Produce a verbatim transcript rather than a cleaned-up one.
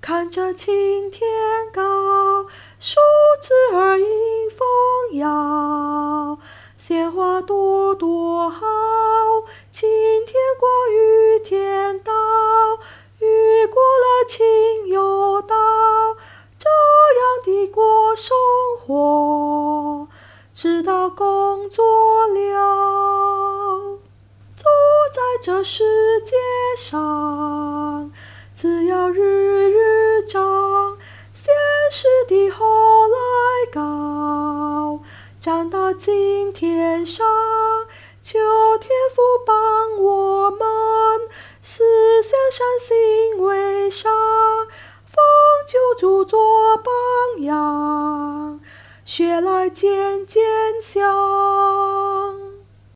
看着青天高，树枝儿迎风摇。鲜花朵朵好，晴天过雨天到，雨过了晴又到，这样的过生活，直到工作了。走在这世界上，只要日日长，现实的后来高，长到今天上，求天父帮我们，思想上行为上，奉救主做榜样，学来渐渐像。